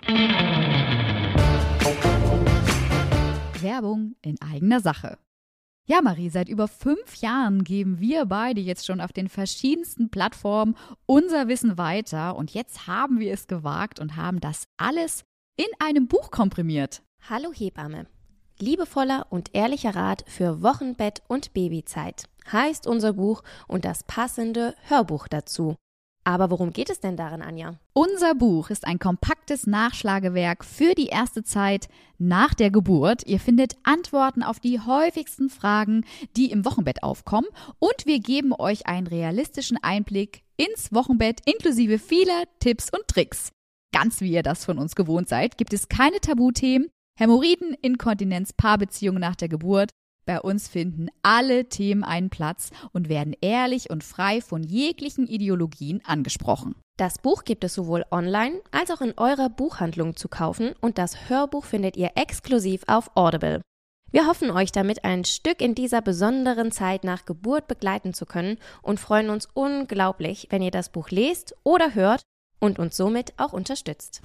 Werbung in eigener Sache. Ja, Marie, seit über 5 Jahren geben wir beide jetzt schon auf den verschiedensten Plattformen unser Wissen weiter. Und jetzt haben wir es gewagt und haben das alles in einem Buch komprimiert. Hallo Hebamme. Liebevoller und ehrlicher Rat für Wochenbett und Babyzeit heißt unser Buch und das passende Hörbuch dazu. Aber worum geht es denn darin, Anja? Unser Buch ist ein kompaktes Nachschlagewerk für die erste Zeit nach der Geburt. Ihr findet Antworten auf die häufigsten Fragen, die im Wochenbett aufkommen. Und wir geben euch einen realistischen Einblick ins Wochenbett inklusive vieler Tipps und Tricks. Ganz wie ihr das von uns gewohnt seid, gibt es keine Tabuthemen, Hämorrhoiden, Inkontinenz, Paarbeziehungen nach der Geburt. Bei uns finden alle Themen einen Platz und werden ehrlich und frei von jeglichen Ideologien angesprochen. Das Buch gibt es sowohl online als auch in eurer Buchhandlung zu kaufen und das Hörbuch findet ihr exklusiv auf Audible. Wir hoffen, euch damit ein Stück in dieser besonderen Zeit nach Geburt begleiten zu können und freuen uns unglaublich, wenn ihr das Buch lest oder hört und uns somit auch unterstützt.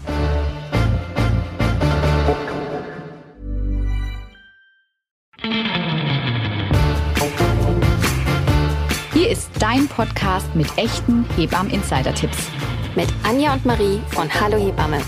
Hier ist dein Podcast mit echten Hebammen-Insider-Tipps. Mit Anja und Marie von Hallo Hebamme.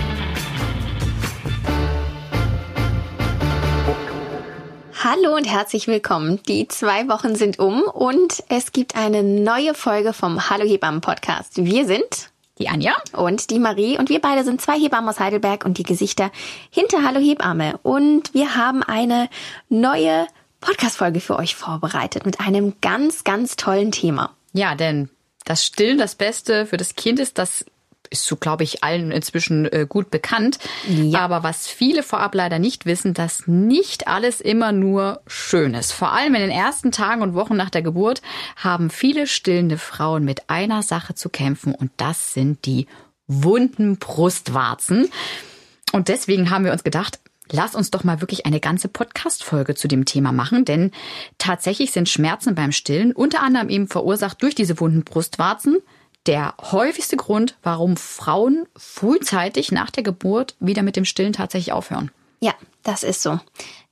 Hallo und herzlich willkommen. Die 2 Wochen sind um und es gibt eine neue Folge vom Hallo Hebammen Podcast. Wir sind Die Anja und die Marie und wir beide sind 2 Hebammen aus Heidelberg und die Gesichter hinter Hallo Hebamme. Und wir haben eine neue Podcast-Folge für euch vorbereitet mit einem ganz, ganz tollen Thema. Ja, denn das Stillen das Beste für das Kind ist, das ist so, glaube ich, allen inzwischen gut bekannt. Ja. Aber was viele vorab leider nicht wissen, dass nicht alles immer nur schön ist. Vor allem in den ersten Tagen und Wochen nach der Geburt haben viele stillende Frauen mit einer Sache zu kämpfen und das sind die wunden Brustwarzen. Und deswegen haben wir uns gedacht, lass uns doch mal wirklich eine ganze Podcast-Folge zu dem Thema machen, denn tatsächlich sind Schmerzen beim Stillen unter anderem eben verursacht durch diese wunden Brustwarzen der häufigste Grund, warum Frauen frühzeitig nach der Geburt wieder mit dem Stillen tatsächlich aufhören. Ja, das ist so.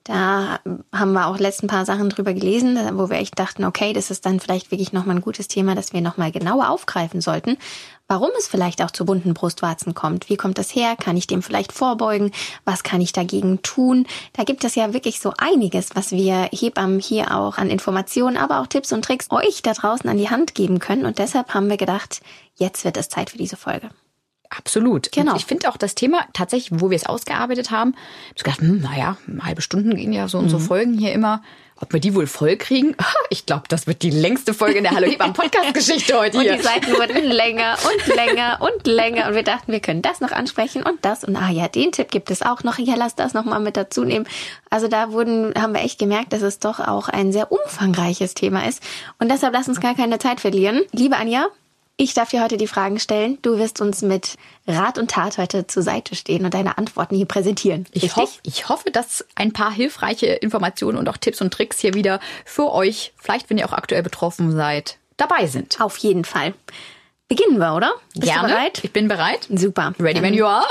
Da haben wir auch letzten paar Sachen drüber gelesen, wo wir echt dachten, okay, das ist dann vielleicht wirklich nochmal ein gutes Thema, das wir nochmal genauer aufgreifen sollten. Warum es vielleicht auch zu wunden Brustwarzen kommt. Wie kommt das her? Kann ich dem vielleicht vorbeugen? Was kann ich dagegen tun? Da gibt es ja wirklich so einiges, was wir Hebammen hier auch an Informationen, aber auch Tipps und Tricks euch da draußen an die Hand geben können. Und deshalb haben wir gedacht, jetzt wird es Zeit für diese Folge. Absolut. Genau. Und ich finde auch das Thema tatsächlich, wo wir es ausgearbeitet haben, ich habe gedacht, naja, halbe Stunden gehen ja so unsere Folgen hier immer. Ob wir die wohl voll kriegen? Ich glaube, das wird die längste Folge in der Hallo Hebammen Podcast-Geschichte heute hier. Und die Seiten wurden länger und länger und länger. Und wir dachten, wir können das noch ansprechen und das. Und ja, den Tipp gibt es auch noch. Ja, lass das noch mal mit dazu nehmen. Also da haben wir echt gemerkt, dass es doch auch ein sehr umfangreiches Thema ist. Und deshalb lass uns gar keine Zeit verlieren. Liebe Anja, ich darf dir heute die Fragen stellen. Du wirst uns mit Rat und Tat heute zur Seite stehen und deine Antworten hier präsentieren. Ich hoffe, dass ein paar hilfreiche Informationen und auch Tipps und Tricks hier wieder für euch, vielleicht wenn ihr auch aktuell betroffen seid, dabei sind. Auf jeden Fall. Beginnen wir, oder? Bist Gerne. du bereit? Ich bin bereit. Super. Ready when you are.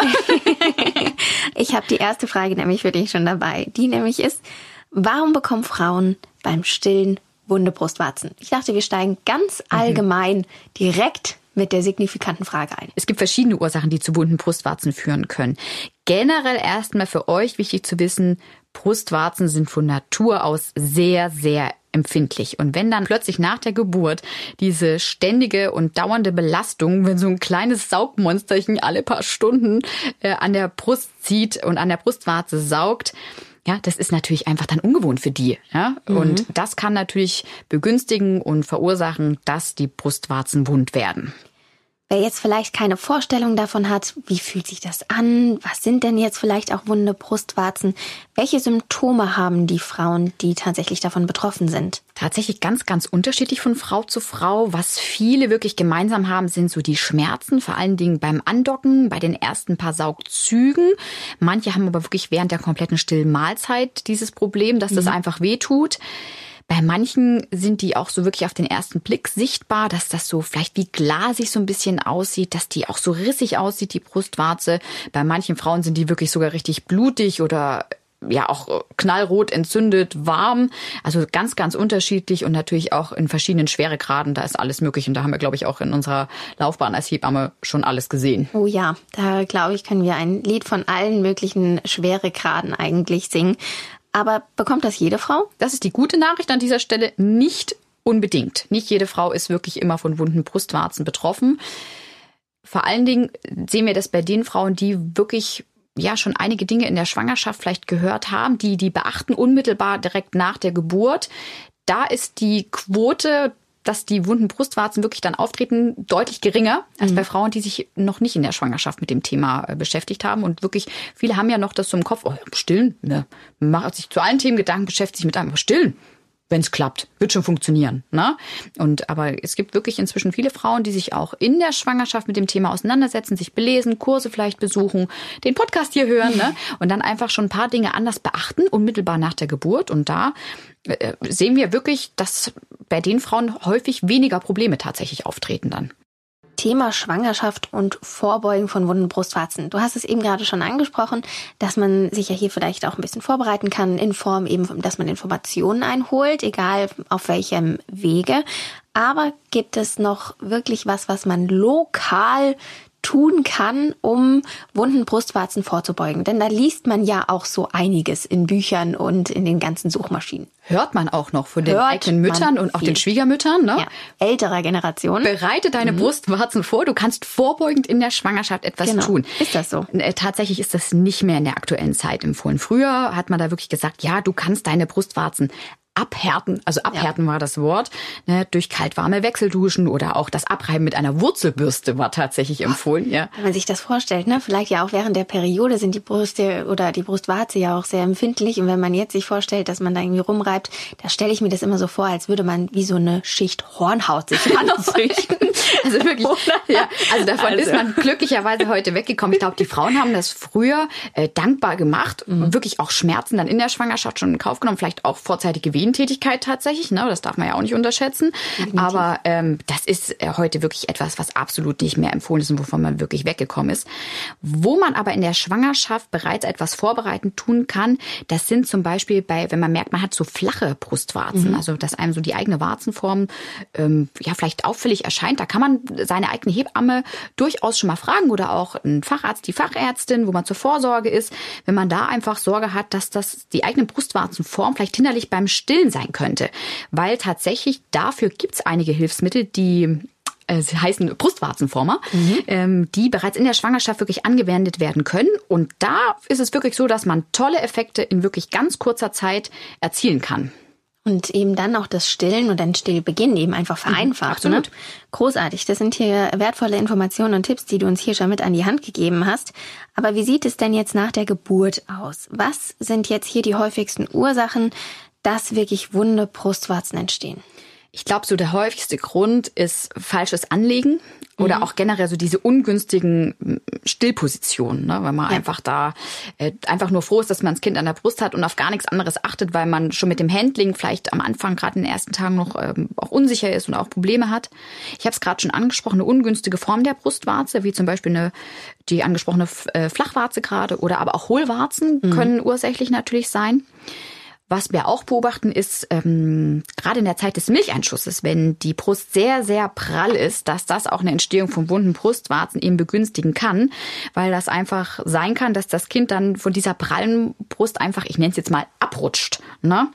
Ich habe die erste Frage nämlich für dich schon dabei. Die nämlich ist, warum bekommen Frauen beim Stillen wunde Brustwarzen? Ich dachte, wir steigen ganz allgemein direkt mit der signifikanten Frage ein. Es gibt verschiedene Ursachen, die zu wunden Brustwarzen führen können. Generell erstmal für euch wichtig zu wissen, Brustwarzen sind von Natur aus sehr, sehr empfindlich. Und wenn dann plötzlich nach der Geburt diese ständige und dauernde Belastung, wenn so ein kleines Saugmonsterchen alle paar Stunden an der Brust zieht und an der Brustwarze saugt, ja, das ist natürlich einfach dann ungewohnt für die. Ja? Und das kann natürlich begünstigen und verursachen, dass die Brustwarzen wund werden. Wer jetzt vielleicht keine Vorstellung davon hat, wie fühlt sich das an? Was sind denn jetzt vielleicht auch wunde Brustwarzen? Welche Symptome haben die Frauen, die tatsächlich davon betroffen sind? Tatsächlich ganz, ganz unterschiedlich von Frau zu Frau. Was viele wirklich gemeinsam haben, sind so die Schmerzen, vor allen Dingen beim Andocken, bei den ersten paar Saugzügen. Manche haben aber wirklich während der kompletten stillen Mahlzeit dieses Problem, dass das einfach wehtut. Bei manchen sind die auch so wirklich auf den ersten Blick sichtbar, dass das so vielleicht wie glasig so ein bisschen aussieht, dass die auch so rissig aussieht, die Brustwarze. Bei manchen Frauen sind die wirklich sogar richtig blutig oder ja auch knallrot, entzündet, warm. Also ganz, ganz unterschiedlich und natürlich auch in verschiedenen Schweregraden. Da ist alles möglich und da haben wir, glaube ich, auch in unserer Laufbahn als Hebamme schon alles gesehen. Oh ja, da glaube ich, können wir ein Lied von allen möglichen Schweregraden eigentlich singen. Aber bekommt das jede Frau? Das ist die gute Nachricht an dieser Stelle. Nicht unbedingt. Nicht jede Frau ist wirklich immer von wunden Brustwarzen betroffen. Vor allen Dingen sehen wir das bei den Frauen, die wirklich schon einige Dinge in der Schwangerschaft vielleicht gehört haben, die beachten unmittelbar direkt nach der Geburt. Da ist die Quote, dass die wunden Brustwarzen wirklich dann auftreten, deutlich geringer als bei Frauen, die sich noch nicht in der Schwangerschaft mit dem Thema beschäftigt haben. Und wirklich, viele haben ja noch das so im Kopf, stillen, ne? Man macht sich zu allen Themen Gedanken, beschäftigt sich mit einem, stillen. Wenn es klappt, wird schon funktionieren. Ne? Aber es gibt wirklich inzwischen viele Frauen, die sich auch in der Schwangerschaft mit dem Thema auseinandersetzen, sich belesen, Kurse vielleicht besuchen, den Podcast hier hören, ne? Und dann einfach schon ein paar Dinge anders beachten, unmittelbar nach der Geburt. Und da sehen wir wirklich, dass bei den Frauen häufig weniger Probleme tatsächlich auftreten dann. Thema Schwangerschaft und Vorbeugen von wunden Brustwarzen. Du hast es eben gerade schon angesprochen, dass man sich ja hier vielleicht auch ein bisschen vorbereiten kann in Form eben, dass man Informationen einholt, egal auf welchem Wege. Aber gibt es noch wirklich was man lokal tun kann, um wunden Brustwarzen vorzubeugen? Denn da liest man ja auch so einiges in Büchern und in den ganzen Suchmaschinen. Hört man auch noch von den eigenen Müttern und auch den Schwiegermüttern, ne? Ja, älterer Generation. Bereite deine Brustwarzen vor. Du kannst vorbeugend in der Schwangerschaft etwas tun. Ist das so? Tatsächlich ist das nicht mehr in der aktuellen Zeit empfohlen. Früher hat man da wirklich gesagt, ja, du kannst deine Brustwarzen abhärten, also abhärten war das Wort, ne, durch kaltwarme Wechselduschen oder auch das Abreiben mit einer Wurzelbürste war tatsächlich empfohlen. Ja. Wenn man sich das vorstellt, ne, vielleicht ja auch während der Periode sind die Brüste oder die Brustwarze ja auch sehr empfindlich. Und wenn man jetzt sich vorstellt, dass man da irgendwie rumreibt, da stelle ich mir das immer so vor, als würde man wie so eine Schicht Hornhaut sich anzüchten. Also wirklich, ja, also davon ist man glücklicherweise heute weggekommen. Ich glaube, die Frauen haben das früher dankbar gemacht und wirklich auch Schmerzen dann in der Schwangerschaft schon in Kauf genommen, vielleicht auch vorzeitige Wehentätigkeit tatsächlich, ne? Das darf man ja auch nicht unterschätzen. Definitiv. Aber das ist heute wirklich etwas, was absolut nicht mehr empfohlen ist und wovon man wirklich weggekommen ist. Wo man aber in der Schwangerschaft bereits etwas vorbereitend tun kann, das sind zum Beispiel wenn man merkt, man hat so flache Brustwarzen, also dass einem so die eigene Warzenform vielleicht auffällig erscheint. Da kann man seine eigene Hebamme durchaus schon mal fragen oder auch einen Facharzt, die Fachärztin, wo man zur Vorsorge ist, wenn man da einfach Sorge hat, dass das die eigene Brustwarzenform vielleicht hinderlich beim Stillen sein könnte. Weil tatsächlich dafür gibt es einige Hilfsmittel, die sie heißen Brustwarzenformer, die bereits in der Schwangerschaft wirklich angewendet werden können. Und da ist es wirklich so, dass man tolle Effekte in wirklich ganz kurzer Zeit erzielen kann. Und eben dann auch das Stillen und den Stillbeginn eben einfach vereinfacht. Absolut. Ne? Großartig. Das sind hier wertvolle Informationen und Tipps, die du uns hier schon mit an die Hand gegeben hast. Aber wie sieht es denn jetzt nach der Geburt aus? Was sind jetzt hier die häufigsten Ursachen, dass wirklich wunde Brustwarzen entstehen? Ich glaube, so der häufigste Grund ist falsches Anlegen oder auch generell so diese ungünstigen Stillpositionen, ne? Weil man einfach da einfach nur froh ist, dass man das Kind an der Brust hat und auf gar nichts anderes achtet, weil man schon mit dem Handling vielleicht am Anfang gerade in den ersten Tagen noch auch unsicher ist und auch Probleme hat. Ich habe es gerade schon angesprochen, eine ungünstige Form der Brustwarze, wie zum Beispiel die angesprochene Flachwarze gerade oder aber auch Hohlwarzen können ursächlich natürlich sein. Was wir auch beobachten ist, gerade in der Zeit des Milcheinschusses, wenn die Brust sehr, sehr prall ist, dass das auch eine Entstehung von wunden Brustwarzen eben begünstigen kann, weil das einfach sein kann, dass das Kind dann von dieser prallen Brust einfach, ich nenne es jetzt mal, abrutscht, ne?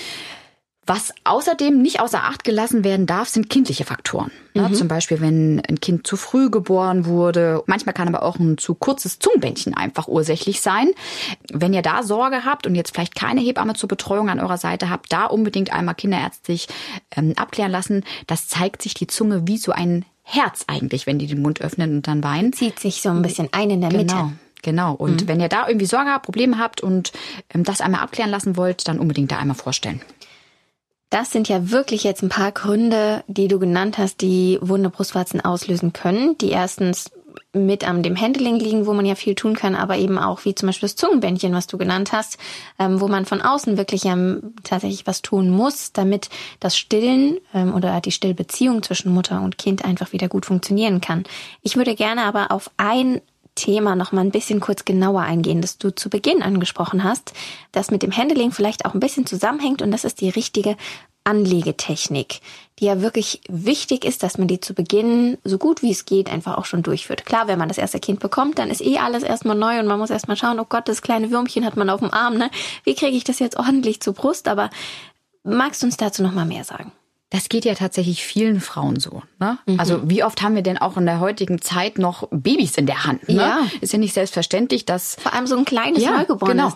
Was außerdem nicht außer Acht gelassen werden darf, sind kindliche Faktoren. Ja, zum Beispiel, wenn ein Kind zu früh geboren wurde. Manchmal kann aber auch ein zu kurzes Zungenbändchen einfach ursächlich sein. Wenn ihr da Sorge habt und jetzt vielleicht keine Hebamme zur Betreuung an eurer Seite habt, da unbedingt einmal kinderärztlich abklären lassen. Das zeigt sich die Zunge wie so ein Herz eigentlich, wenn die den Mund öffnen und dann weinen. Zieht sich so ein bisschen ein in der Mitte. Genau. Und wenn ihr da irgendwie Sorge habt, Probleme habt und das einmal abklären lassen wollt, dann unbedingt da einmal vorstellen. Das sind ja wirklich jetzt ein paar Gründe, die du genannt hast, die wunde Brustwarzen auslösen können, die erstens mit an dem Handling liegen, wo man ja viel tun kann, aber eben auch wie zum Beispiel das Zungenbändchen, was du genannt hast, wo man von außen wirklich tatsächlich was tun muss, damit das Stillen oder die Stillbeziehung zwischen Mutter und Kind einfach wieder gut funktionieren kann. Ich würde gerne aber auf ein Thema noch mal ein bisschen kurz genauer eingehen, das du zu Beginn angesprochen hast, das mit dem Handling vielleicht auch ein bisschen zusammenhängt, und das ist die richtige Anlegetechnik, die ja wirklich wichtig ist, dass man die zu Beginn so gut wie es geht einfach auch schon durchführt. Klar, wenn man das erste Kind bekommt, dann ist alles erstmal neu und man muss erstmal schauen, oh Gott, das kleine Würmchen hat man auf dem Arm, ne? Wie kriege ich das jetzt ordentlich zur Brust? Aber magst du uns dazu noch mal mehr sagen? Das geht ja tatsächlich vielen Frauen so. Ne? Also wie oft haben wir denn auch in der heutigen Zeit noch Babys in der Hand? Ne? Ja. Ist ja nicht selbstverständlich, dass... Vor allem so ein kleines Neugeborenes,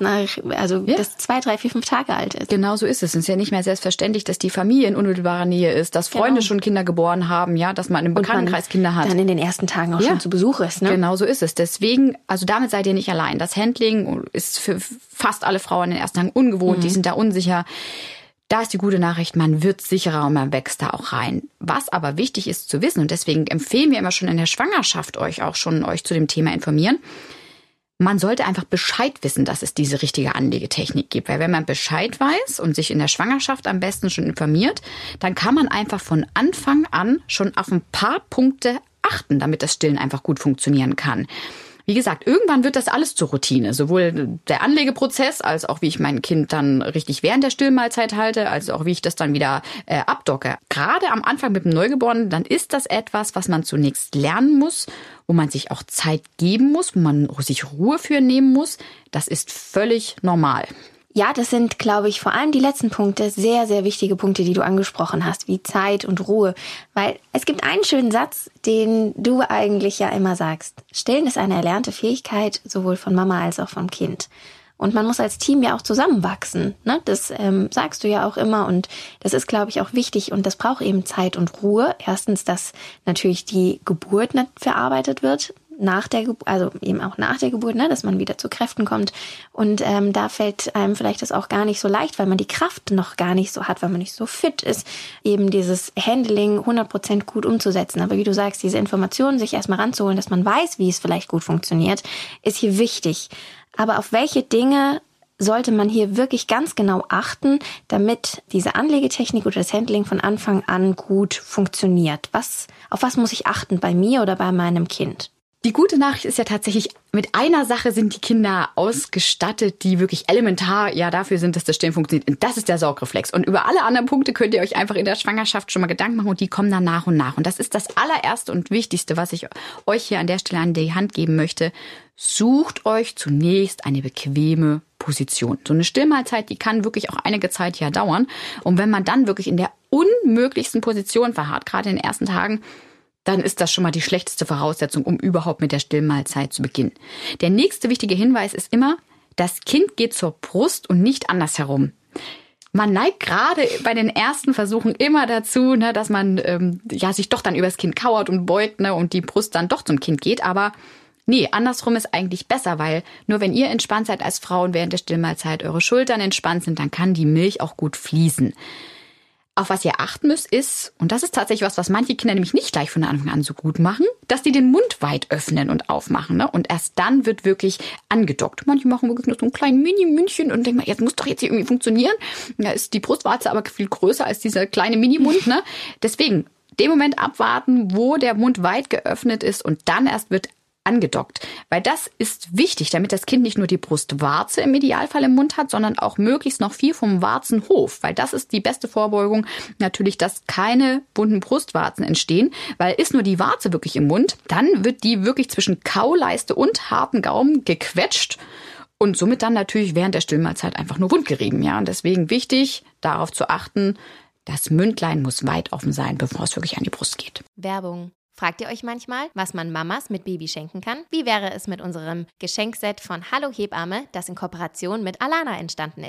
das 2, 3, 4, 5 Tage alt ist. Genau so ist es. Es ist ja nicht mehr selbstverständlich, dass die Familie in unmittelbarer Nähe ist, dass Freunde schon Kinder geboren haben, ja, dass man im Bekanntenkreis Kinder hat. Dann in den ersten Tagen auch schon zu Besuch ist. Ne? Genau so ist es. Deswegen, also damit seid ihr nicht allein. Das Handling ist für fast alle Frauen in den ersten Tagen ungewohnt, die sind da unsicher. Da ist die gute Nachricht, man wird sicherer und man wächst da auch rein. Was aber wichtig ist zu wissen, und deswegen empfehlen wir immer schon in der Schwangerschaft euch zu dem Thema informieren, man sollte einfach Bescheid wissen, dass es diese richtige Anlegetechnik gibt. Weil wenn man Bescheid weiß und sich in der Schwangerschaft am besten schon informiert, dann kann man einfach von Anfang an schon auf ein paar Punkte achten, damit das Stillen einfach gut funktionieren kann. Wie gesagt, irgendwann wird das alles zur Routine. Sowohl der Anlegeprozess, als auch wie ich mein Kind dann richtig während der Stillmahlzeit halte, als auch wie ich das dann wieder abdocke. Gerade am Anfang mit dem Neugeborenen, dann ist das etwas, was man zunächst lernen muss, wo man sich auch Zeit geben muss, wo man sich Ruhe für nehmen muss. Das ist völlig normal. Ja, das sind, glaube ich, vor allem die letzten Punkte sehr, sehr wichtige Punkte, die du angesprochen hast, wie Zeit und Ruhe. Weil es gibt einen schönen Satz, den du eigentlich ja immer sagst. Stillen ist eine erlernte Fähigkeit, sowohl von Mama als auch vom Kind. Und man muss als Team ja auch zusammenwachsen. Ne? Das sagst du ja auch immer, und das ist, glaube ich, auch wichtig, und das braucht eben Zeit und Ruhe. Erstens, dass natürlich die Geburt nicht verarbeitet wird, eben auch nach der Geburt, ne, dass man wieder zu Kräften kommt. Und da fällt einem vielleicht das auch gar nicht so leicht, weil man die Kraft noch gar nicht so hat, weil man nicht so fit ist, eben dieses Handling 100% gut umzusetzen. Aber wie du sagst, diese Informationen sich erstmal ranzuholen, dass man weiß, wie es vielleicht gut funktioniert, ist hier wichtig. Aber auf welche Dinge sollte man hier wirklich ganz genau achten, damit diese Anlegetechnik oder das Handling von Anfang an gut funktioniert? Auf was muss ich achten bei mir oder bei meinem Kind? Die gute Nachricht ist ja tatsächlich, mit einer Sache sind die Kinder ausgestattet, die wirklich elementar dafür sind, dass das Stillen funktioniert. Und das ist der Saugreflex. Und über alle anderen Punkte könnt ihr euch einfach in der Schwangerschaft schon mal Gedanken machen, und die kommen dann nach und nach. Und das ist das allererste und Wichtigste, was ich euch hier an der Stelle an die Hand geben möchte. Sucht euch zunächst eine bequeme Position. So eine Stillmahlzeit, die kann wirklich auch einige Zeit dauern. Und wenn man dann wirklich in der unmöglichsten Position verharrt, gerade in den ersten Tagen, dann ist das schon mal die schlechteste Voraussetzung, um überhaupt mit der Stillmahlzeit zu beginnen. Der nächste wichtige Hinweis ist immer, das Kind geht zur Brust und nicht andersherum. Man neigt gerade bei den ersten Versuchen immer dazu, dass man sich doch dann übers Kind kauert und beugt, und die Brust dann doch zum Kind geht. Aber nee, andersrum ist eigentlich besser, weil nur wenn ihr entspannt seid als Frauen während der Stillmahlzeit, eure Schultern entspannt sind, dann kann die Milch auch gut fließen. Auf was ihr achten müsst ist, und das ist tatsächlich was manche Kinder nämlich nicht gleich von Anfang an so gut machen, dass die den Mund weit öffnen und aufmachen. Und erst dann wird wirklich angedockt. Manche machen wirklich nur so ein kleines Mini-Mündchen und denken, jetzt muss doch jetzt hier irgendwie funktionieren. Da ist die Brustwarze aber viel größer als dieser kleine Mini-Mund. Deswegen, den Moment abwarten, wo der Mund weit geöffnet ist, und dann erst wird angedockt. Weil das ist wichtig, damit das Kind nicht nur die Brustwarze im Idealfall im Mund hat, sondern auch möglichst noch viel vom Warzenhof. Weil das ist die beste Vorbeugung natürlich, dass keine bunten Brustwarzen entstehen. Weil ist nur die Warze wirklich im Mund, dann wird die wirklich zwischen Kauleiste und harten Gaumen gequetscht und somit dann natürlich während der Stillmahlzeit einfach nur wundgerieben. Und deswegen wichtig, darauf zu achten, das Mündlein muss weit offen sein, bevor es wirklich an die Brust geht. Werbung. Fragt ihr euch manchmal, was man Mamas mit Baby schenken kann? Wie wäre es mit unserem Geschenkset von Hallo Hebamme, das in Kooperation mit Alana entstanden ist?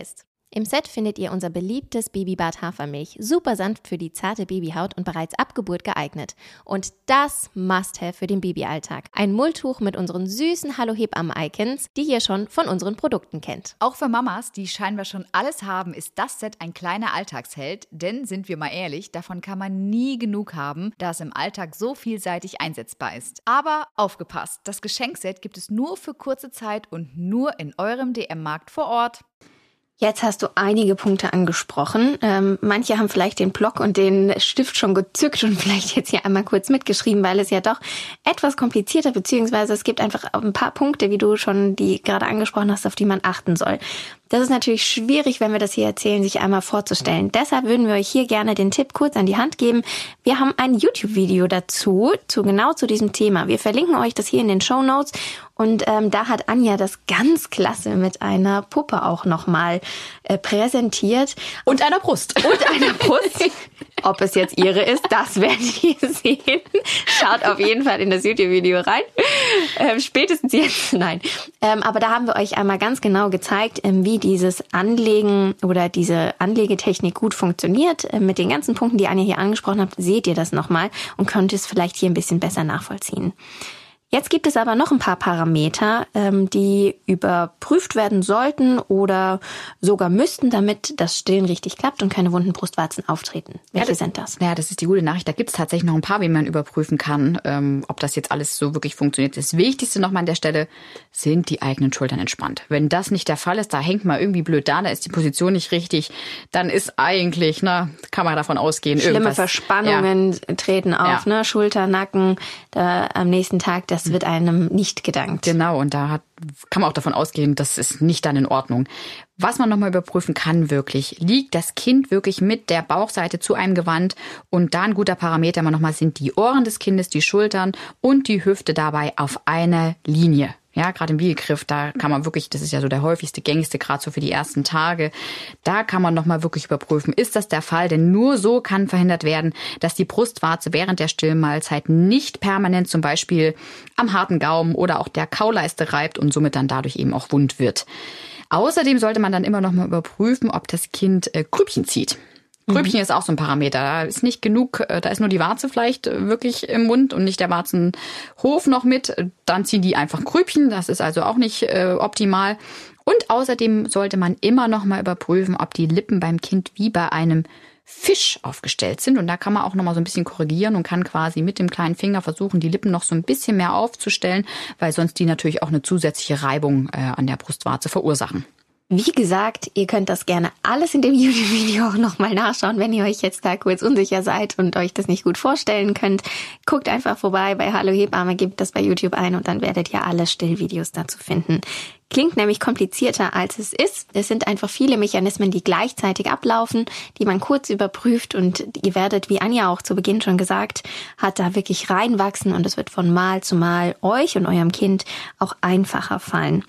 Im Set findet ihr unser beliebtes Babybad Hafermilch, super sanft für die zarte Babyhaut und bereits ab Geburt geeignet. Und das Must-Have für den Babyalltag. Ein Mulltuch mit unseren süßen Hallo Hebammen-Icons, die ihr schon von unseren Produkten kennt. Auch für Mamas, die scheinbar schon alles haben, ist das Set ein kleiner Alltagsheld. Denn, sind wir mal ehrlich, davon kann man nie genug haben, da es im Alltag so vielseitig einsetzbar ist. Aber aufgepasst, das Geschenkset gibt es nur für kurze Zeit und nur in eurem DM-Markt vor Ort. Jetzt hast du einige Punkte angesprochen. Manche haben vielleicht den Block und den Stift schon gezückt und vielleicht jetzt hier einmal kurz mitgeschrieben, weil es ja doch etwas komplizierter, beziehungsweise es gibt einfach ein paar Punkte, wie du schon die gerade angesprochen hast, auf die man achten soll. Das ist natürlich schwierig, wenn wir das hier erzählen, sich einmal vorzustellen. Deshalb würden wir euch hier gerne den Tipp kurz an die Hand geben. Wir haben ein YouTube-Video dazu, genau zu diesem Thema. Wir verlinken euch das hier in den Shownotes. Und da hat Anja das ganz klasse mit einer Puppe auch nochmal präsentiert. Und einer Brust. Und einer Brust. Ob es jetzt ihre ist, das werdet ihr sehen. Schaut auf jeden Fall in das YouTube-Video rein. Spätestens jetzt, nein. Aber da haben wir euch einmal ganz genau gezeigt, wie dieses Anlegen oder diese Anlegetechnik gut funktioniert. Mit den ganzen Punkten, die Anja hier angesprochen hat, seht ihr das nochmal und könnt es vielleicht hier ein bisschen besser nachvollziehen. Jetzt gibt es aber noch ein paar Parameter, die überprüft werden sollten oder sogar müssten, damit das Stillen richtig klappt und keine wunden Brustwarzen auftreten. Welche sind das? Ja, das ist die gute Nachricht. Da gibt es tatsächlich noch ein paar, wie man überprüfen kann, ob das jetzt alles so wirklich funktioniert. Das Wichtigste nochmal an der Stelle sind die eigenen Schultern entspannt. Wenn das nicht der Fall ist, da hängt man irgendwie blöd da ist die Position nicht richtig, dann ist eigentlich, kann man davon ausgehen, schlimme Verspannungen treten auf, ja. Schulter, Nacken, da am nächsten Tag, das wird einem nicht gedankt. Genau, und da kann man auch davon ausgehen, das ist nicht dann in Ordnung. Was man nochmal überprüfen kann wirklich, liegt das Kind wirklich mit der Bauchseite zu einem gewandt? Und da ein guter Parameter immer nochmal sind die Ohren des Kindes, die Schultern und die Hüfte dabei auf einer Linie. Ja, gerade im Wiegegriff, da kann man wirklich, das ist ja so der häufigste, gängigste, gerade so für die ersten Tage, da kann man nochmal wirklich überprüfen, ist das der Fall? Denn nur so kann verhindert werden, dass die Brustwarze während der Stillmahlzeit nicht permanent zum Beispiel am harten Gaumen oder auch der Kauleiste reibt und somit dann dadurch eben auch wund wird. Außerdem sollte man dann immer nochmal überprüfen, ob das Kind Grübchen zieht. Grübchen ist auch so ein Parameter. Da ist nicht genug, da ist nur die Warze vielleicht wirklich im Mund und nicht der Warzenhof noch mit. Dann ziehen die einfach Grübchen. Das ist also auch nicht optimal. Und außerdem sollte man immer noch mal überprüfen, ob die Lippen beim Kind wie bei einem Fisch aufgestellt sind. Und da kann man auch noch mal so ein bisschen korrigieren und kann quasi mit dem kleinen Finger versuchen, die Lippen noch so ein bisschen mehr aufzustellen, weil sonst die natürlich auch eine zusätzliche Reibung an der Brustwarze verursachen. Wie gesagt, ihr könnt das gerne alles in dem YouTube-Video auch nochmal nachschauen, wenn ihr euch jetzt da kurz unsicher seid und euch das nicht gut vorstellen könnt. Guckt einfach vorbei bei Hallo Hebamme, gebt das bei YouTube ein und dann werdet ihr alle Stillvideos dazu finden. Klingt nämlich komplizierter, als es ist. Es sind einfach viele Mechanismen, die gleichzeitig ablaufen, die man kurz überprüft und ihr werdet, wie Anja auch zu Beginn schon gesagt hat, da wirklich reinwachsen und es wird von Mal zu Mal euch und eurem Kind auch einfacher fallen.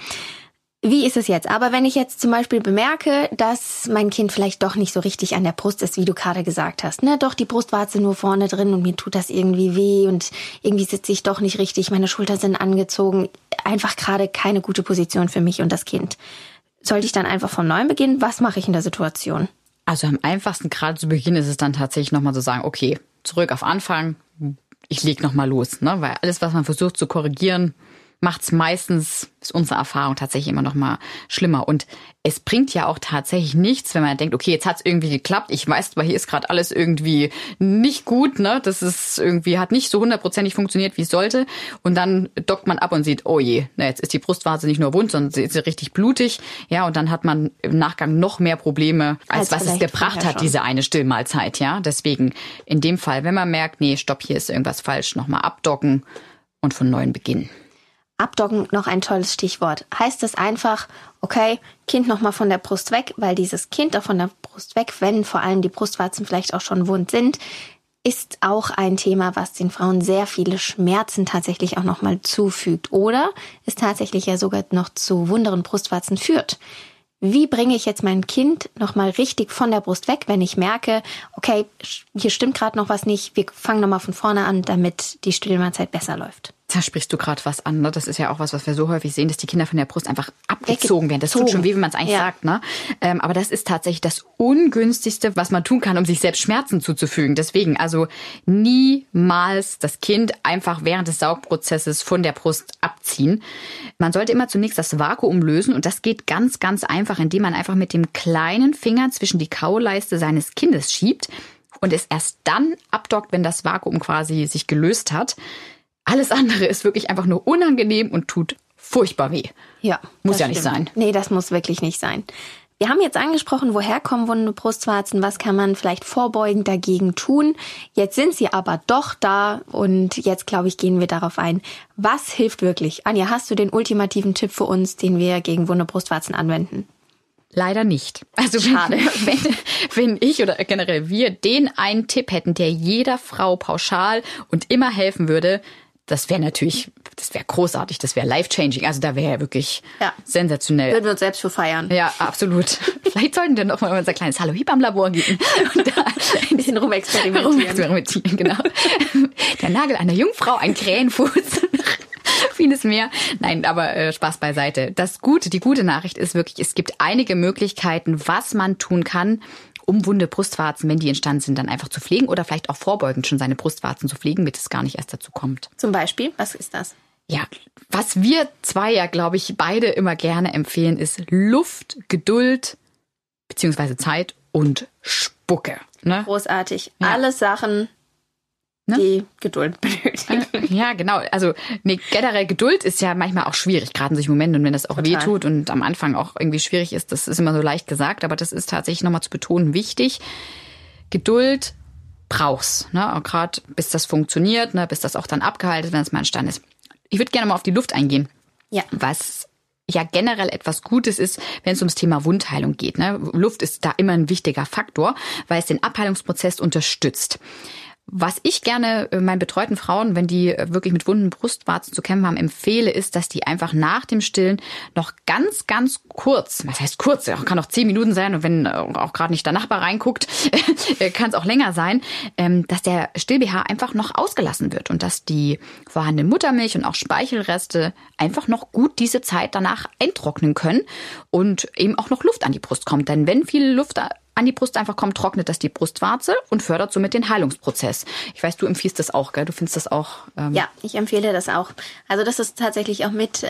Wie ist es jetzt? Aber wenn ich jetzt zum Beispiel bemerke, dass mein Kind vielleicht doch nicht so richtig an der Brust ist, wie du gerade gesagt hast, doch die Brustwarze nur vorne drin und mir tut das irgendwie weh und irgendwie sitze ich doch nicht richtig, meine Schultern sind angezogen, einfach gerade keine gute Position für mich und das Kind. Sollte ich dann einfach von neuem beginnen? Was mache ich in der Situation? Also am einfachsten gerade zu Beginn ist es dann tatsächlich nochmal zu sagen, okay, zurück auf Anfang, ich leg nochmal los, weil alles, was man versucht zu korrigieren, macht's meistens, ist unsere Erfahrung, tatsächlich immer noch mal schlimmer. Und es bringt ja auch tatsächlich nichts, wenn man denkt, okay, jetzt hat's irgendwie geklappt. Ich weiß, aber hier ist gerade alles irgendwie nicht gut, Das ist irgendwie, hat nicht so 100%ig funktioniert, wie es sollte. Und dann dockt man ab und sieht, oh je, jetzt ist die Brustwarze nicht nur wund, sondern sie ist richtig blutig. Ja, und dann hat man im Nachgang noch mehr Probleme, als was es gebracht hat, diese eine Stillmahlzeit, ja. Deswegen, in dem Fall, wenn man merkt, nee, stopp, hier ist irgendwas falsch, nochmal abdocken und von neuem beginnen. Abdocken, noch ein tolles Stichwort. Heißt es einfach, okay, Kind nochmal von der Brust weg, weil dieses Kind auch von der Brust weg, wenn vor allem die Brustwarzen vielleicht auch schon wund sind, ist auch ein Thema, was den Frauen sehr viele Schmerzen tatsächlich auch nochmal zufügt oder es tatsächlich ja sogar noch zu wunderen Brustwarzen führt. Wie bringe ich jetzt mein Kind nochmal richtig von der Brust weg, wenn ich merke, okay, hier stimmt gerade noch was nicht, wir fangen nochmal von vorne an, damit die Stillmahlzeit besser läuft? Da sprichst du gerade was an. Ne? Das ist ja auch was wir so häufig sehen, dass die Kinder von der Brust einfach abgezogen werden. Das tut schon weh, wenn man es eigentlich sagt. Ne? Aber das ist tatsächlich das Ungünstigste, was man tun kann, um sich selbst Schmerzen zuzufügen. Deswegen also niemals das Kind einfach während des Saugprozesses von der Brust abziehen. Man sollte immer zunächst das Vakuum lösen und das geht ganz, ganz einfach, indem man einfach mit dem kleinen Finger zwischen die Kauleiste seines Kindes schiebt und es erst dann abdockt, wenn das Vakuum quasi sich gelöst hat. Alles andere ist wirklich einfach nur unangenehm und tut furchtbar weh. Ja. Muss ja nicht sein. Nee, das muss wirklich nicht sein. Wir haben jetzt angesprochen, woher kommen wunde Brustwarzen, was kann man vielleicht vorbeugend dagegen tun. Jetzt sind sie aber doch da und jetzt, glaube ich, gehen wir darauf ein. Was hilft wirklich? Anja, hast du den ultimativen Tipp für uns, den wir gegen wunde Brustwarzen anwenden? Leider nicht. Also schade. Wenn ich oder generell wir den einen Tipp hätten, der jeder Frau pauschal und immer helfen würde, das wäre großartig, das wäre life-changing. Also da wäre ja wirklich sensationell. Würden wir uns selbst für feiern. Ja, absolut. Vielleicht sollten wir noch mal unser kleines Hallo Hip am Labor gehen und da ein bisschen rumexperimentieren. Genau. Der Nagel einer Jungfrau, ein Krähenfuß. Vieles mehr. Nein, aber Spaß beiseite. Die gute Nachricht ist wirklich, es gibt einige Möglichkeiten, was man tun kann, um wunde Brustwarzen, wenn die entstanden sind, dann einfach zu pflegen oder vielleicht auch vorbeugend schon seine Brustwarzen zu pflegen, damit es gar nicht erst dazu kommt. Zum Beispiel, was ist das? Ja, was wir zwei ja, glaube ich, beide immer gerne empfehlen, ist Luft, Geduld, beziehungsweise Zeit und Spucke. Ne? Großartig. Ja. Alles Sachen, die Geduld benötigen. Ja, genau. Also generell Geduld ist ja manchmal auch schwierig, gerade in solchen Momenten. Und wenn das auch wehtut und am Anfang auch irgendwie schwierig ist, das ist immer so leicht gesagt, aber das ist tatsächlich nochmal zu betonen wichtig. Geduld brauchst, ne? Auch gerade bis das funktioniert, ne? Bis das auch dann abgehalten ist, wenn es mal entstanden ist. Ich würde gerne mal auf die Luft eingehen. Ja. Was ja generell etwas Gutes ist, wenn es ums Thema Wundheilung geht. Ne? Luft ist da immer ein wichtiger Faktor, weil es den Abheilungsprozess unterstützt. Was ich gerne meinen betreuten Frauen, wenn die wirklich mit wunden Brustwarzen zu kämpfen haben, empfehle, ist, dass die einfach nach dem Stillen noch ganz, ganz kurz, was heißt kurz, kann auch 10 Minuten sein und wenn auch gerade nicht der Nachbar reinguckt, kann es auch länger sein, dass der Still-BH einfach noch ausgelassen wird und dass die vorhandene Muttermilch und auch Speichelreste einfach noch gut diese Zeit danach eintrocknen können und eben auch noch Luft an die Brust kommt. Denn wenn viel Luft an die Brust einfach kommt, trocknet das die Brustwarze und fördert somit den Heilungsprozess. Ich weiß, du empfiehlst das auch, gell? Du findest das auch... Ja, ich empfehle das auch. Also das ist tatsächlich auch mit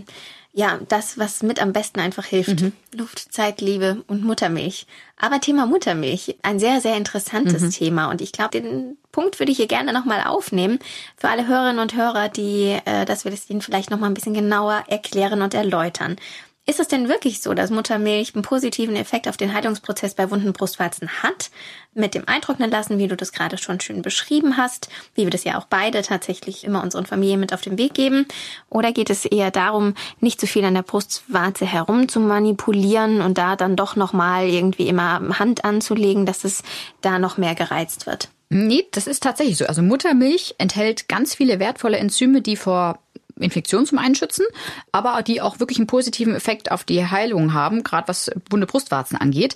das, was mit am besten einfach hilft. Luft, Zeit, Liebe und Muttermilch. Aber Thema Muttermilch, ein sehr, sehr interessantes Thema. Und ich glaube, den Punkt würde ich hier gerne nochmal aufnehmen. Für alle Hörerinnen und Hörer, dass wir das ihnen vielleicht nochmal ein bisschen genauer erklären und erläutern. Ist es denn wirklich so, dass Muttermilch einen positiven Effekt auf den Heilungsprozess bei wunden Brustwarzen hat? Mit dem Eintrocknen lassen, wie du das gerade schon schön beschrieben hast, wie wir das ja auch beide tatsächlich immer unseren Familien mit auf den Weg geben? Oder geht es eher darum, nicht zu viel an der Brustwarze herum zu manipulieren und da dann doch nochmal irgendwie immer Hand anzulegen, dass es da noch mehr gereizt wird? Nee, das ist tatsächlich so. Also Muttermilch enthält ganz viele wertvolle Enzyme, die vor Infektionen zum einen schützen, aber die auch wirklich einen positiven Effekt auf die Heilung haben, gerade was wunde Brustwarzen angeht.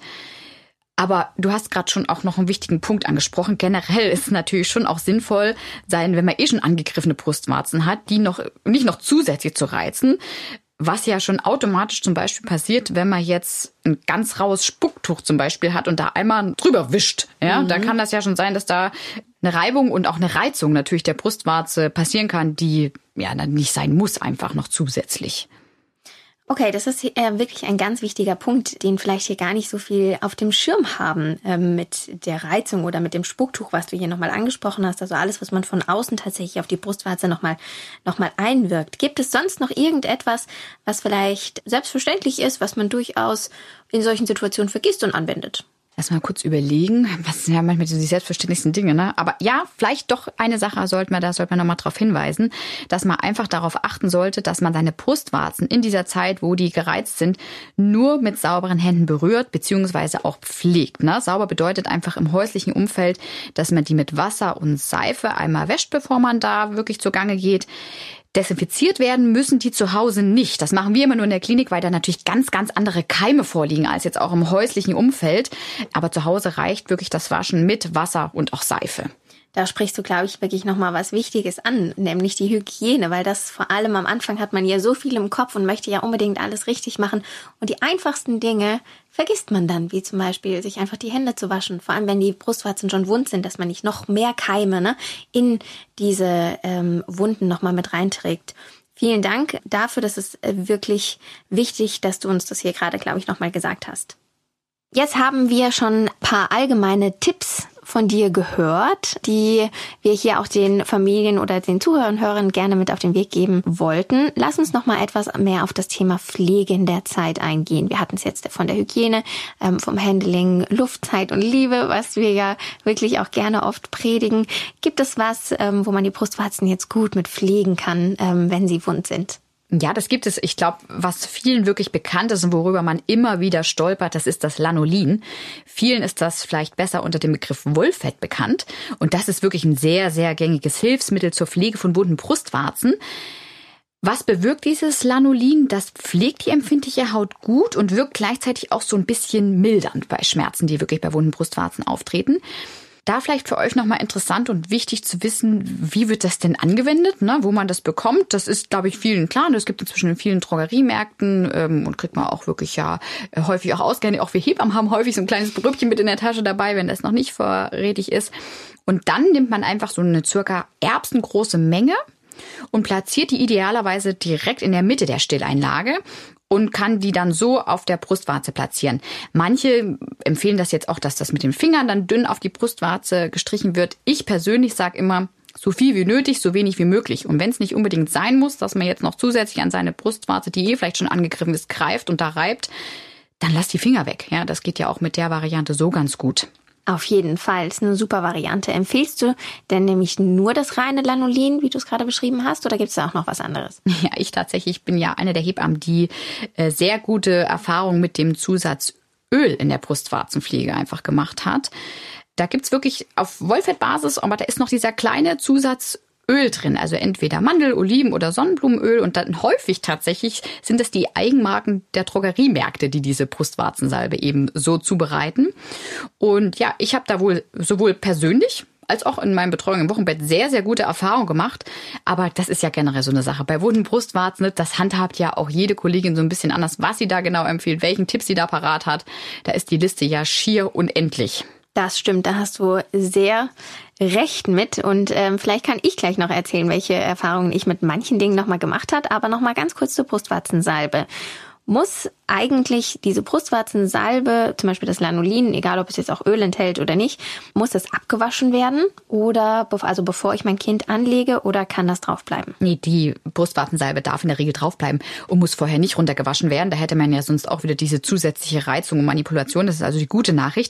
Aber du hast gerade schon auch noch einen wichtigen Punkt angesprochen. Generell ist es natürlich schon auch sinnvoll sein, wenn man schon angegriffene Brustwarzen hat, die nicht noch zusätzlich zu reizen. Was ja schon automatisch zum Beispiel passiert, wenn man jetzt ein ganz raues Spucktuch zum Beispiel hat und da einmal drüber wischt. Ja, da kann das ja schon sein, dass da eine Reibung und auch eine Reizung natürlich der Brustwarze passieren kann, die ja dann nicht sein muss, einfach noch zusätzlich. Okay, das ist wirklich ein ganz wichtiger Punkt, den vielleicht hier gar nicht so viel auf dem Schirm haben mit der Reizung oder mit dem Spucktuch, was du hier nochmal angesprochen hast. Also alles, was man von außen tatsächlich auf die Brustwarze nochmal einwirkt. Gibt es sonst noch irgendetwas, was vielleicht selbstverständlich ist, was man durchaus in solchen Situationen vergisst und anwendet? Lass mal kurz überlegen, was sind ja manchmal die selbstverständlichsten Dinge, ne? Aber ja, vielleicht doch eine Sache sollte man nochmal darauf hinweisen, dass man einfach darauf achten sollte, dass man seine Brustwarzen in dieser Zeit, wo die gereizt sind, nur mit sauberen Händen berührt, beziehungsweise auch pflegt, ne? Sauber bedeutet einfach im häuslichen Umfeld, dass man die mit Wasser und Seife einmal wäscht, bevor man da wirklich zugange geht. Desinfiziert werden müssen die zu Hause nicht. Das machen wir immer nur in der Klinik, weil da natürlich ganz, ganz andere Keime vorliegen als jetzt auch im häuslichen Umfeld. Aber zu Hause reicht wirklich das Waschen mit Wasser und auch Seife. Da sprichst du, glaube ich, wirklich nochmal was Wichtiges an, nämlich die Hygiene, weil das vor allem am Anfang hat man ja so viel im Kopf und möchte ja unbedingt alles richtig machen. Und die einfachsten Dinge vergisst man dann, wie zum Beispiel sich einfach die Hände zu waschen. Vor allem, wenn die Brustwarzen schon wund sind, dass man nicht noch mehr Keime in diese Wunden nochmal mit reinträgt. Vielen Dank dafür, das ist wirklich wichtig, dass du uns das hier gerade, glaube ich, nochmal gesagt hast. Jetzt haben wir schon ein paar allgemeine Tipps von dir gehört, die wir hier auch den Familien oder den Zuhörern und Hörern gerne mit auf den Weg geben wollten. Lass uns noch mal etwas mehr auf das Thema Pflege in der Zeit eingehen. Wir hatten es jetzt von der Hygiene, vom Handling, Luft, Zeit und Liebe, was wir ja wirklich auch gerne oft predigen. Gibt es was, wo man die Brustwarzen jetzt gut mit pflegen kann, wenn sie wund sind? Ja, das gibt es. Ich glaube, was vielen wirklich bekannt ist und worüber man immer wieder stolpert, das ist das Lanolin. Vielen ist das vielleicht besser unter dem Begriff Wollfett bekannt. Und das ist wirklich ein sehr, sehr gängiges Hilfsmittel zur Pflege von wunden Brustwarzen. Was bewirkt dieses Lanolin? Das pflegt die empfindliche Haut gut und wirkt gleichzeitig auch so ein bisschen mildernd bei Schmerzen, die wirklich bei wunden Brustwarzen auftreten. Da vielleicht für euch nochmal interessant und wichtig zu wissen, wie wird das denn angewendet, wo man das bekommt. Das ist, glaube ich, vielen klar. Das gibt inzwischen in vielen Drogeriemärkten und kriegt man auch wirklich häufig auch ausgehend. Auch wir Hebammen haben häufig so ein kleines Brüppchen mit in der Tasche dabei, wenn das noch nicht vorrätig ist. Und dann nimmt man einfach so eine circa erbsengroße Menge und platziert die idealerweise direkt in der Mitte der Stilleinlage und kann die dann so auf der Brustwarze platzieren. Manche empfehlen das jetzt auch, dass das mit den Fingern dann dünn auf die Brustwarze gestrichen wird. Ich persönlich sage immer, so viel wie nötig, so wenig wie möglich. Und wenn es nicht unbedingt sein muss, dass man jetzt noch zusätzlich an seine Brustwarze, die vielleicht schon angegriffen ist, greift und da reibt, dann lass die Finger weg. Ja, das geht ja auch mit der Variante so ganz gut. Auf jeden Fall, das ist eine super Variante. Empfiehlst du denn nämlich nur das reine Lanolin, wie du es gerade beschrieben hast, oder gibt es da auch noch was anderes? Ja, ich tatsächlich bin ja eine der Hebammen, die sehr gute Erfahrungen mit dem Zusatz Öl in der Brustwarzenpflege einfach gemacht hat. Da gibt's wirklich auf Wollfettbasis, aber da ist noch dieser kleine Zusatz Öl drin, also entweder Mandel-, Oliven- oder Sonnenblumenöl und dann häufig tatsächlich sind es die Eigenmarken der Drogeriemärkte, die diese Brustwarzensalbe eben so zubereiten. Und ja, ich habe da wohl sowohl persönlich als auch in meinem Betreuung im Wochenbett sehr, sehr gute Erfahrungen gemacht. Aber das ist ja generell so eine Sache. Bei wunden Brustwarzen, das handhabt ja auch jede Kollegin so ein bisschen anders, was sie da genau empfiehlt, welchen Tipps sie da parat hat. Da ist die Liste ja schier unendlich. Das stimmt, da hast du sehr recht mit. Und vielleicht kann ich gleich noch erzählen, welche Erfahrungen ich mit manchen Dingen nochmal gemacht habe. Aber nochmal ganz kurz zur Brustwarzensalbe. Muss eigentlich diese Brustwarzensalbe, zum Beispiel das Lanolin, egal ob es jetzt auch Öl enthält oder nicht, muss das abgewaschen werden? Oder bevor ich mein Kind anlege, oder kann das draufbleiben? Nee, die Brustwarzensalbe darf in der Regel draufbleiben und muss vorher nicht runtergewaschen werden. Da hätte man ja sonst auch wieder diese zusätzliche Reizung und Manipulation. Das ist also die gute Nachricht.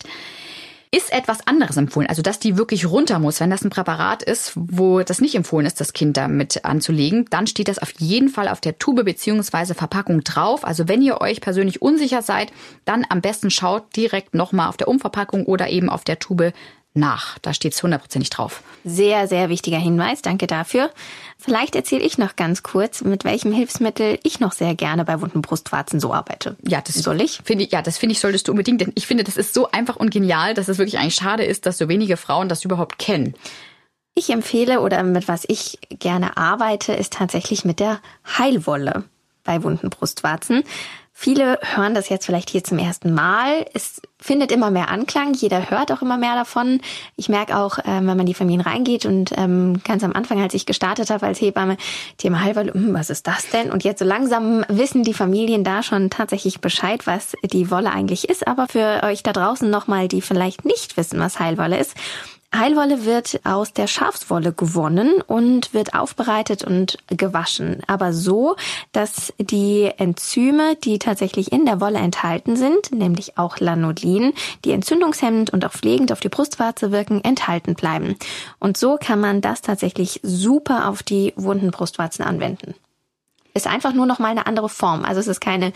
Ist etwas anderes empfohlen, also dass die wirklich runter muss. Wenn das ein Präparat ist, wo das nicht empfohlen ist, das Kind damit anzulegen, dann steht das auf jeden Fall auf der Tube bzw. Verpackung drauf. Also wenn ihr euch persönlich unsicher seid, dann am besten schaut direkt nochmal auf der Umverpackung oder eben auf der Tube nach. Da steht es 100% drauf. Sehr, sehr wichtiger Hinweis. Danke dafür. Vielleicht erzähle ich noch ganz kurz, mit welchem Hilfsmittel ich noch sehr gerne bei wunden Brustwarzen so arbeite. Ja, das soll ich? Das finde ich, solltest du unbedingt. Denn ich finde, das ist so einfach und genial, dass es wirklich eigentlich schade ist, dass so wenige Frauen das überhaupt kennen. Ich empfehle, oder mit was ich gerne arbeite, ist tatsächlich mit der Heilwolle bei wunden Brustwarzen. Viele hören das jetzt vielleicht hier zum ersten Mal. Es findet immer mehr Anklang. Jeder hört auch immer mehr davon. Ich merke auch, wenn man in die Familien reingeht und ganz am Anfang, als ich gestartet habe als Hebamme, Thema Heilwolle, was ist das denn? Und jetzt so langsam wissen die Familien da schon tatsächlich Bescheid, was die Wolle eigentlich ist. Aber für euch da draußen nochmal, die vielleicht nicht wissen, was Heilwolle ist. Heilwolle wird aus der Schafswolle gewonnen und wird aufbereitet und gewaschen. Aber so, dass die Enzyme, die tatsächlich in der Wolle enthalten sind, nämlich auch Lanolin, die entzündungshemmend und auch pflegend auf die Brustwarze wirken, enthalten bleiben. Und so kann man das tatsächlich super auf die wunden Brustwarzen anwenden. Ist einfach nur noch mal eine andere Form. Also es ist keine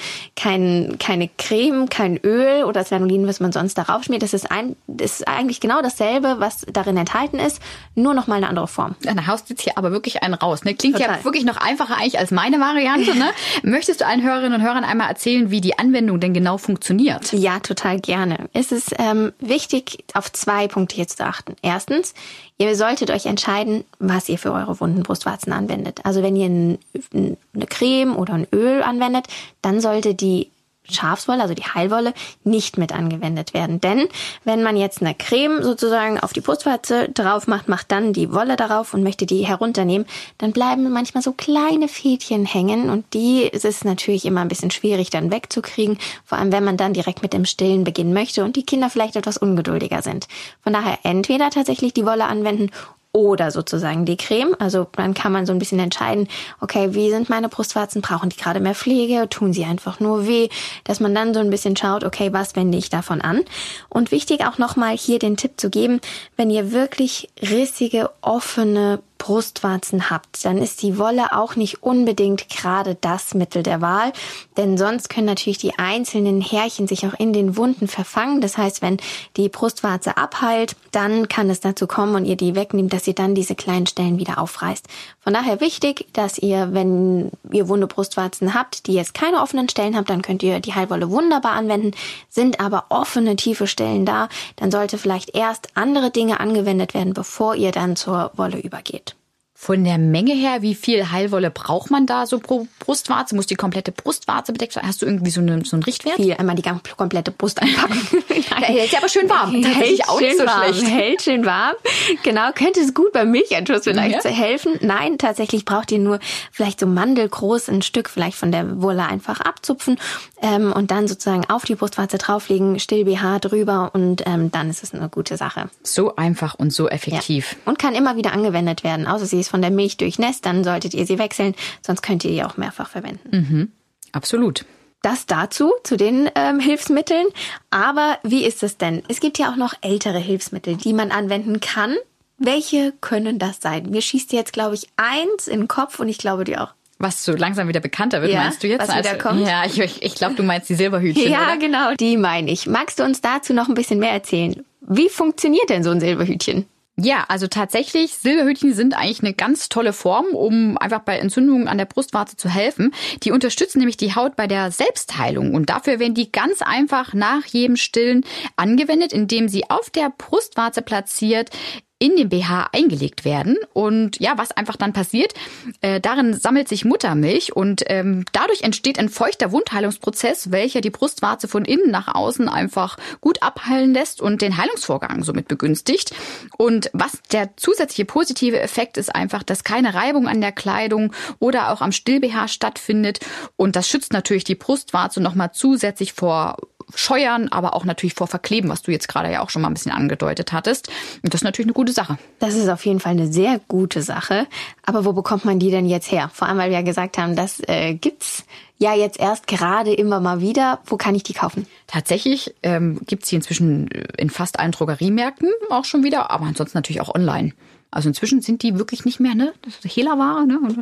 Creme, kein Öl oder das Lanolin, was man sonst darauf schmiert. Das ist eigentlich genau dasselbe, was darin enthalten ist, nur noch mal eine andere Form. Da haust jetzt hier aber wirklich einen raus. Ne? Klingt ja wirklich noch einfacher eigentlich als meine Variante. Ne? Möchtest du allen Hörerinnen und Hörern einmal erzählen, wie die Anwendung denn genau funktioniert? Ja, total gerne. Es ist wichtig, auf 2 Punkte hier zu achten. Erstens, ihr solltet euch entscheiden, was ihr für eure wunden Brustwarzen anwendet. Also wenn ihr eine Creme oder ein Öl anwendet, dann sollte die Schafswolle, also die Heilwolle, nicht mit angewendet werden. Denn wenn man jetzt eine Creme sozusagen auf die Brustwarze drauf macht dann die Wolle darauf und möchte die herunternehmen, dann bleiben manchmal so kleine Fädchen hängen und die ist natürlich immer ein bisschen schwierig dann wegzukriegen, vor allem wenn man dann direkt mit dem Stillen beginnen möchte und die Kinder vielleicht etwas ungeduldiger sind. Von daher entweder tatsächlich die Wolle anwenden oder sozusagen die Creme. Also dann kann man so ein bisschen entscheiden, okay, wie sind meine Brustwarzen? Brauchen die gerade mehr Pflege? Tun sie einfach nur weh? Dass man dann so ein bisschen schaut, okay, was wende ich davon an? Und wichtig auch nochmal hier den Tipp zu geben, wenn ihr wirklich rissige, offene Brustwarzen habt, dann ist die Wolle auch nicht unbedingt gerade das Mittel der Wahl, denn sonst können natürlich die einzelnen Härchen sich auch in den Wunden verfangen. Das heißt, wenn die Brustwarze abheilt, dann kann es dazu kommen und ihr die wegnehmt, dass ihr dann diese kleinen Stellen wieder aufreißt. Von daher wichtig, dass ihr, wenn ihr wunde Brustwarzen habt, die jetzt keine offenen Stellen habt, dann könnt ihr die Heilwolle wunderbar anwenden. Sind aber offene, tiefe Stellen da, dann sollte vielleicht erst andere Dinge angewendet werden, bevor ihr dann zur Wolle übergeht. Von der Menge her, wie viel Heilwolle braucht man da so pro Brustwarze? Muss die komplette Brustwarze bedeckt sein? Hast du irgendwie so einen Richtwert? Viel, einmal die komplette Brust einpacken. Ist ja aber schön warm. Hält auch nicht so schlecht. Hält schön warm. Genau, könnte es gut beim Milcheinschuss vielleicht helfen. Nein, tatsächlich braucht ihr nur vielleicht so mandelgroß ein Stück vielleicht von der Wolle einfach abzupfen und dann sozusagen auf die Brustwarze drauflegen, still BH drüber und dann ist es eine gute Sache. So einfach und so effektiv. Ja. Und kann immer wieder angewendet werden. Außer sie ist von der Milch durchnässt, dann solltet ihr sie wechseln, sonst könnt ihr die auch mehrfach verwenden. Mhm. Absolut. Das dazu, zu den Hilfsmitteln. Aber wie ist es denn? Es gibt ja auch noch ältere Hilfsmittel, die man anwenden kann. Welche können das sein? Mir schießt jetzt, glaube ich, eins in den Kopf und ich glaube dir auch. Was so langsam wieder bekannter wird, meinst du jetzt? Was wieder kommt? Ja, ich glaube, du meinst die Silberhütchen, ja, oder? Genau, die meine ich. Magst du uns dazu noch ein bisschen mehr erzählen? Wie funktioniert denn so ein Silberhütchen? Ja, also tatsächlich, Silberhütchen sind eigentlich eine ganz tolle Form, um einfach bei Entzündungen an der Brustwarze zu helfen. Die unterstützen nämlich die Haut bei der Selbstheilung und dafür werden die ganz einfach nach jedem Stillen angewendet, indem sie auf der Brustwarze platziert in den BH eingelegt werden. Und ja, was einfach dann passiert, darin sammelt sich Muttermilch und dadurch entsteht ein feuchter Wundheilungsprozess, welcher die Brustwarze von innen nach außen einfach gut abheilen lässt und den Heilungsvorgang somit begünstigt. Und was der zusätzliche positive Effekt ist einfach, dass keine Reibung an der Kleidung oder auch am Still-BH stattfindet. Und das schützt natürlich die Brustwarze nochmal zusätzlich vor Scheuern, aber auch natürlich vor Verkleben, was du jetzt gerade ja auch schon mal ein bisschen angedeutet hattest. Und das ist natürlich eine gute Sache. Das ist auf jeden Fall eine sehr gute Sache. Aber wo bekommt man die denn jetzt her? Vor allem, weil wir ja gesagt haben, das gibt's ja jetzt erst gerade immer mal wieder. Wo kann ich die kaufen? Tatsächlich gibt's die inzwischen in fast allen Drogeriemärkten auch schon wieder, aber ansonsten natürlich auch online. Also inzwischen sind die wirklich nicht mehr, ne? Das ist Hehlerware, ne? Und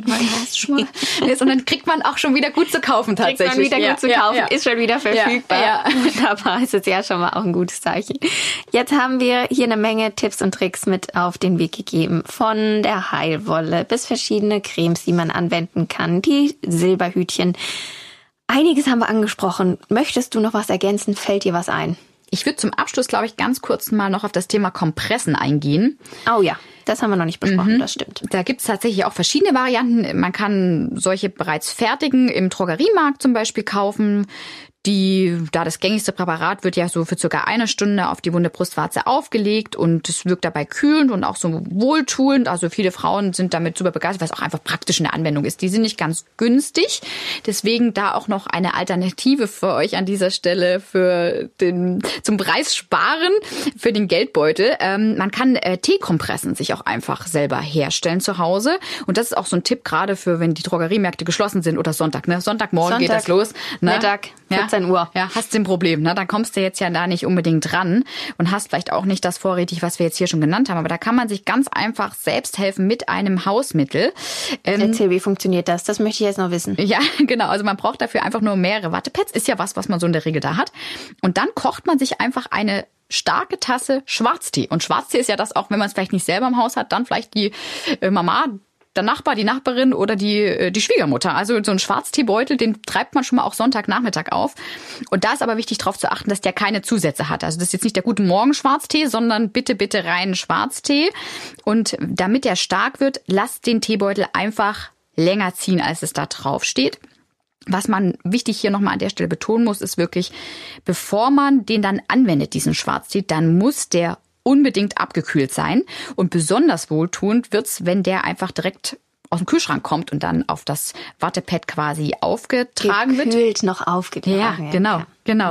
dann kriegt man auch schon wieder gut zu kaufen tatsächlich. Kriegt man wieder gut zu kaufen, ist schon wieder verfügbar. Ja. Wunderbar, ist jetzt ja schon mal auch ein gutes Zeichen. Jetzt haben wir hier eine Menge Tipps und Tricks mit auf den Weg gegeben. Von der Heilwolle bis verschiedene Cremes, die man anwenden kann, die Silberhütchen. Einiges haben wir angesprochen. Möchtest du noch was ergänzen? Fällt dir was ein? Ich würde zum Abschluss, glaube ich, ganz kurz mal noch auf das Thema Kompressen eingehen. Oh ja, das haben wir noch nicht besprochen, das stimmt. Da gibt's tatsächlich auch verschiedene Varianten. Man kann solche bereits fertigen im Drogeriemarkt zum Beispiel kaufen. Da das gängigste Präparat wird ja so für circa 1 Stunde auf die wunde Brustwarze aufgelegt und es wirkt dabei kühlend und auch so wohltuend. Also viele Frauen sind damit super begeistert, weil es auch einfach praktisch in der Anwendung ist. Die sind nicht ganz günstig. Deswegen da auch noch eine Alternative für euch an dieser Stelle zum Preis sparen für den Geldbeutel. Man kann Teekompressen sich auch einfach selber herstellen zu Hause. Und das ist auch so ein Tipp gerade für, wenn die Drogeriemärkte geschlossen sind oder Sonntag. Ne? Sonntagmorgen geht das los. Ne? Mittag. Ja, 18 Uhr. Ja, hast du ein Problem, ne? Dann kommst du jetzt ja da nicht unbedingt dran und hast vielleicht auch nicht das vorrätig, was wir jetzt hier schon genannt haben. Aber da kann man sich ganz einfach selbst helfen mit einem Hausmittel. Erzähl, wie funktioniert das? Das möchte ich jetzt noch wissen. Ja, genau. Also man braucht dafür einfach nur mehrere Wattepads. Ist ja was man so in der Regel da hat. Und dann kocht man sich einfach eine starke Tasse Schwarztee. Und Schwarztee ist ja das auch, wenn man es vielleicht nicht selber im Haus hat, dann vielleicht die Mama, der Nachbar, die Nachbarin oder die Schwiegermutter. Also so ein Schwarzteebeutel, den treibt man schon mal auch Sonntagnachmittag auf. Und da ist aber wichtig darauf zu achten, dass der keine Zusätze hat. Also das ist jetzt nicht der gute Morgen Schwarztee, sondern bitte reinen Schwarztee. Und damit der stark wird, lasst den Teebeutel einfach länger ziehen, als es da drauf steht. Was man wichtig hier nochmal an der Stelle betonen muss, ist wirklich, bevor man den dann anwendet, diesen Schwarztee, dann muss der unbedingt abgekühlt sein. Und besonders wohltuend wird's, wenn der einfach direkt aus dem Kühlschrank kommt und dann auf das Wattepad quasi aufgetragen wird. Gekühlt noch aufgetragen. Ja, genau.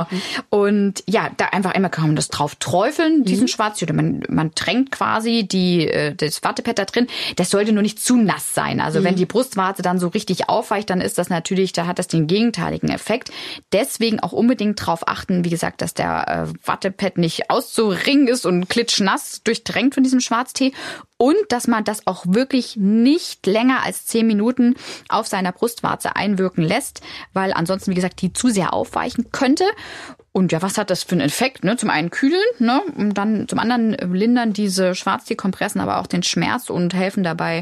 Und ja, da einfach immer kann man das drauf träufeln, diesen Schwarztee. Oder man tränkt quasi das Wattepad da drin. Das sollte nur nicht zu nass sein. Also wenn die Brustwarze dann so richtig aufweicht, dann ist das natürlich, da hat das den gegenteiligen Effekt. Deswegen auch unbedingt drauf achten, wie gesagt, dass der Wattepad nicht auszuringen ist und klitschnass durchtränkt von diesem Schwarztee. Und dass man das auch wirklich nicht länger als 10 Minuten auf seiner Brustwarze einwirken lässt, weil ansonsten, wie gesagt, die zu sehr aufweichen könnte. Und ja, was hat das für einen Effekt? Ne? Zum einen kühlen, ne? Und dann zum anderen lindern diese Schwarztee-Kompressen aber auch den Schmerz und helfen dabei,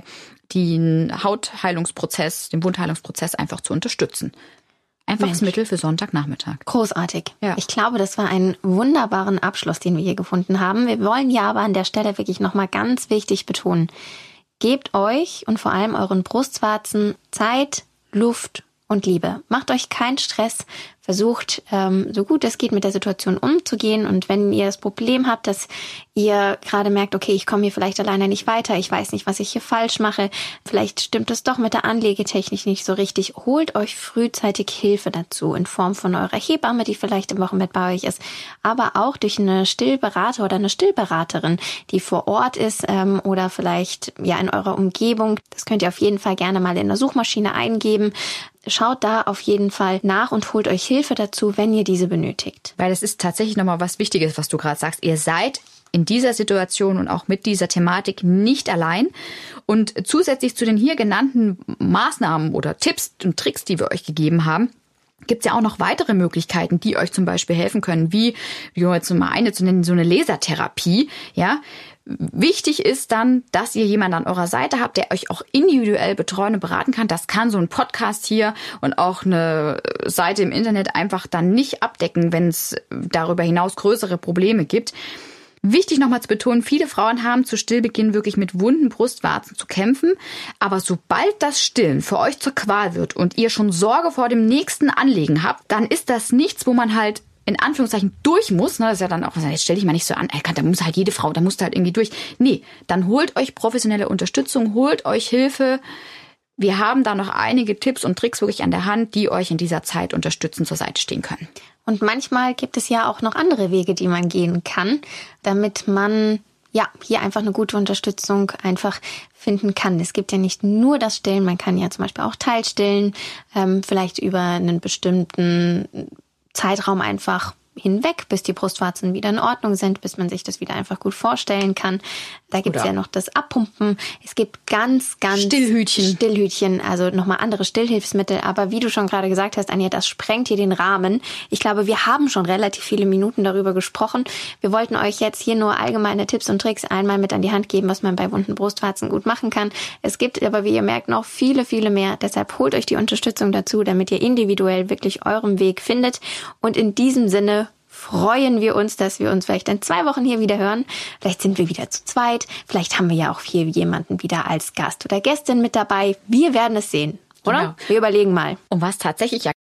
den Hautheilungsprozess, den Wundheilungsprozess einfach zu unterstützen. Einfaches Mittel für Sonntagnachmittag. Großartig. Ja. Ich glaube, das war ein wunderbaren Abschluss, den wir hier gefunden haben. Wir wollen ja aber an der Stelle wirklich nochmal ganz wichtig betonen. Gebt euch und vor allem euren Brustwarzen Zeit, Luft und Liebe. Macht euch keinen Stress. Versucht, so gut es geht, mit der Situation umzugehen. Und wenn ihr das Problem habt, dass ihr gerade merkt, okay, ich komme hier vielleicht alleine nicht weiter, ich weiß nicht, was ich hier falsch mache, vielleicht stimmt es doch mit der Anlegetechnik nicht so richtig, holt euch frühzeitig Hilfe dazu in Form von eurer Hebamme, die vielleicht im Wochenbett bei euch ist, aber auch durch eine Stillberater oder eine Stillberaterin, die vor Ort ist oder vielleicht ja in eurer Umgebung. Das könnt ihr auf jeden Fall gerne mal in der Suchmaschine eingeben. Schaut da auf jeden Fall nach und holt euch Hilfe dazu, wenn ihr diese benötigt. Weil es ist tatsächlich nochmal was Wichtiges, was du gerade sagst. Ihr seid in dieser Situation und auch mit dieser Thematik nicht allein. Und zusätzlich zu den hier genannten Maßnahmen oder Tipps und Tricks, die wir euch gegeben haben, gibt es ja auch noch weitere Möglichkeiten, die euch zum Beispiel helfen können, wie jetzt mal eine zu nennen, so eine Lasertherapie, ja. Wichtig ist dann, dass ihr jemanden an eurer Seite habt, der euch auch individuell betreuen und beraten kann. Das kann so ein Podcast hier und auch eine Seite im Internet einfach dann nicht abdecken, wenn es darüber hinaus größere Probleme gibt. Wichtig nochmal zu betonen, viele Frauen haben zu Stillbeginn wirklich mit wunden Brustwarzen zu kämpfen. Aber sobald das Stillen für euch zur Qual wird und ihr schon Sorge vor dem nächsten Anlegen habt, dann ist das nichts, wo man halt in Anführungszeichen durch muss. Das ist ja dann auch, jetzt stell dich mal nicht so an, da muss halt jede Frau, da musst du halt irgendwie durch. Nee, dann holt euch professionelle Unterstützung, holt euch Hilfe. Wir haben da noch einige Tipps und Tricks wirklich an der Hand, die euch in dieser Zeit unterstützen, zur Seite stehen können. Und manchmal gibt es ja auch noch andere Wege, die man gehen kann, damit man ja hier einfach eine gute Unterstützung einfach finden kann. Es gibt ja nicht nur das Stillen, man kann ja zum Beispiel auch Teilstillen, vielleicht über einen bestimmten Zeitraum einfach hinweg, bis die Brustwarzen wieder in Ordnung sind, bis man sich das wieder einfach gut vorstellen kann. Da gibt es ja noch das Abpumpen. Es gibt ganz Stillhütchen, also nochmal andere Stillhilfsmittel. Aber wie du schon gerade gesagt hast, Anja, das sprengt hier den Rahmen. Ich glaube, wir haben schon relativ viele Minuten darüber gesprochen. Wir wollten euch jetzt hier nur allgemeine Tipps und Tricks einmal mit an die Hand geben, was man bei wunden Brustwarzen gut machen kann. Es gibt aber, wie ihr merkt, noch viele, viele mehr. Deshalb holt euch die Unterstützung dazu, damit ihr individuell wirklich euren Weg findet. Und in diesem Sinne freuen wir uns, dass wir uns vielleicht in 2 Wochen hier wieder hören. Vielleicht sind wir wieder zu zweit. Vielleicht haben wir ja auch hier jemanden wieder als Gast oder Gästin mit dabei. Wir werden es sehen, oder? Genau. Wir überlegen mal. Und was tatsächlich ja